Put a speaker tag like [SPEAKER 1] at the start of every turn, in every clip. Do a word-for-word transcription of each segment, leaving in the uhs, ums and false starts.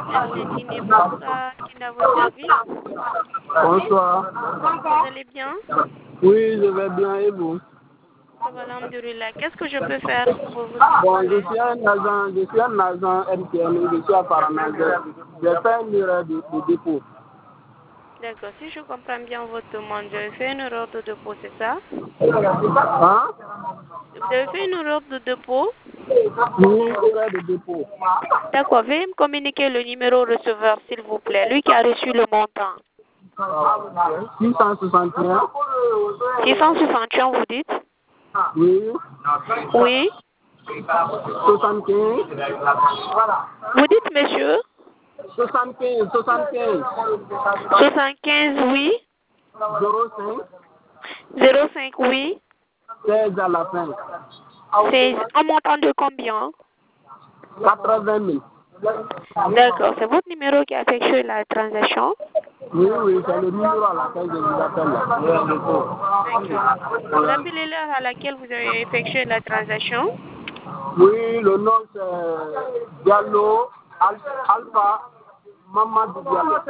[SPEAKER 1] Erdétine, bonsoir, qui est à votre service?
[SPEAKER 2] Bonsoir.
[SPEAKER 1] Vous allez bien?
[SPEAKER 2] Oui, je vais bien et vous?
[SPEAKER 1] Ça va, alhamdoulilah. Qu'est-ce que je peux faire pour vous, s'il
[SPEAKER 2] Bon,
[SPEAKER 1] vous
[SPEAKER 2] je
[SPEAKER 1] plaît?
[SPEAKER 2] suis un agent, je suis un agent M T N, je suis à Paranagé. J'ai fait une erreur de, de dépôt.
[SPEAKER 1] D'accord, si je comprends bien votre demande, vous avez fait une erreur de dépôt, c'est ça?
[SPEAKER 2] Hein?
[SPEAKER 1] Vous avez fait une erreur de dépôt?
[SPEAKER 2] Oui, erreur de dépôt.
[SPEAKER 1] D'accord, veuillez me communiquer le numéro receveur, s'il vous plaît, lui qui a reçu le montant.
[SPEAKER 2] six cent soixante et un.
[SPEAKER 1] six cent soixante et un, vous dites?
[SPEAKER 2] Oui.
[SPEAKER 1] Oui.
[SPEAKER 2] soixante-quinze.
[SPEAKER 1] Vous dites, monsieur?
[SPEAKER 2] soixante-quinze, soixante-quinze.
[SPEAKER 1] soixante-quinze, oui.
[SPEAKER 2] zéro cinq.
[SPEAKER 1] zéro cinq, oui.
[SPEAKER 2] seize à la fin.
[SPEAKER 1] C'est un montant de combien?
[SPEAKER 2] quatre-vingt mille.
[SPEAKER 1] D'accord, c'est votre numéro qui a effectué la transaction?
[SPEAKER 2] Oui, oui, c'est le numéro à laquelle je vous appelle.
[SPEAKER 1] D'accord. Rappelez l'heure à laquelle vous avez effectué la transaction.
[SPEAKER 2] Oui, le nom c'est Diallo Al- Alpha Mamadou Diallo.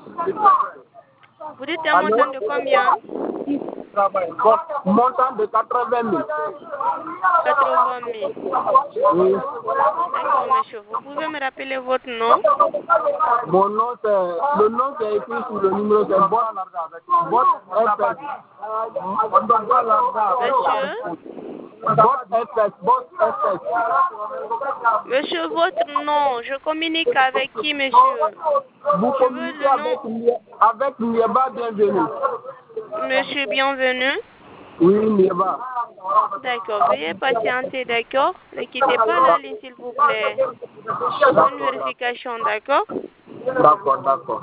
[SPEAKER 1] Vous dites un montant de combien?
[SPEAKER 2] Montant de quatre-vingt mille.
[SPEAKER 1] quatre-vingt mille.
[SPEAKER 2] Oui.
[SPEAKER 1] D'accord, monsieur. Vous pouvez me rappeler votre nom?
[SPEAKER 2] Mon nom c'est, le nom qui est écrit sur le numéro c'est Bot Bot F S.
[SPEAKER 1] Monsieur?
[SPEAKER 2] Bot F S, Bot F S.
[SPEAKER 1] Monsieur, votre nom, je communique avec qui, monsieur?
[SPEAKER 2] Vous
[SPEAKER 1] Je veux
[SPEAKER 2] communiquez
[SPEAKER 1] le nom.
[SPEAKER 2] avec Nie- avec Nieba, bienvenue.
[SPEAKER 1] Monsieur, bienvenue.
[SPEAKER 2] Oui, Nieba.
[SPEAKER 1] D'accord, veuillez patienter, d'accord? Ne quittez pas la ligne, s'il vous plaît. Une vérification, d'accord?
[SPEAKER 2] D'accord, d'accord.